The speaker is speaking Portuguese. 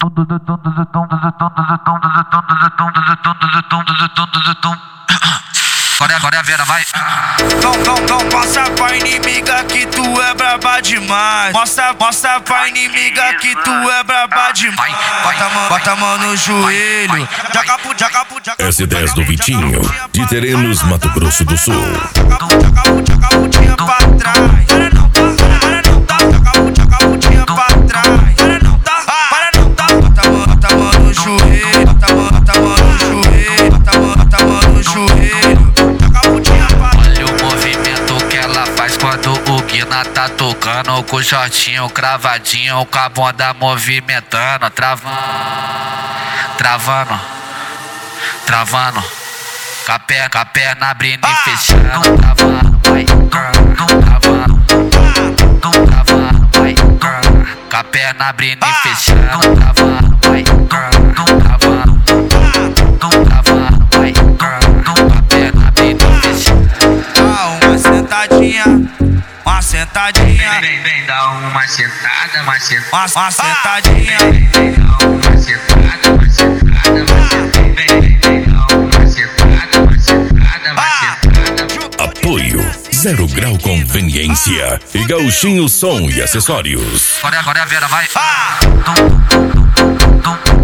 Agora é a Vera, vai. Não passa pra inimiga que tu é braba demais. Mostra pra inimiga que tu é braba demais. Bota a mão no joelho. S10 do Vitinho, de Terenos, Mato Grosso do Sul. Joga a bundinha pra trás. Joga a bundinha pra trás. Bota a mão no joelho. Bota a mão no joelho. Bota a mão no joelho. Olha o movimento que ela faz quando o Guina tá tocando, com o shortinho cravadinho, com a bunda movimentando, travando, com a perna abrindo e fechando, travando, vai, travando, vai, com a perna abrindo e fechando, travando, vai, travando, vai, com a perna abrindo e fechando. Uma sentadinha. Vem dar uma sentada, uma sentadinha. Vem dar uma sentada, uma sentada. Apoio 0 Grau Conveniência e Gauchinho Som e Acessórios. Agora é a Vera, vai.